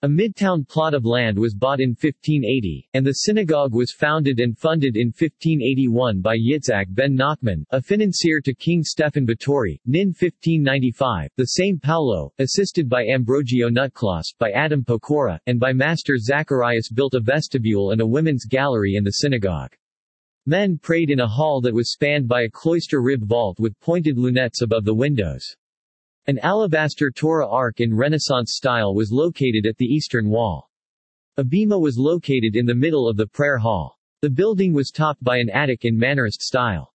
A midtown plot of land was bought in 1580, and the synagogue was founded and funded in 1581 by Yitzhak ben Nachman, a financier to King Stephen Batory, Nin 1595, the São Paulo, assisted by Ambrogio Nutclaus, by Adam Pokora, and by Master Zacharias built a vestibule and a women's gallery in the synagogue. Men prayed in a hall that was spanned by a cloister rib vault with pointed lunettes above the windows. An alabaster Torah ark in Renaissance style was located at the eastern wall. A bema was located in the middle of the prayer hall. The building was topped by an attic in Mannerist style.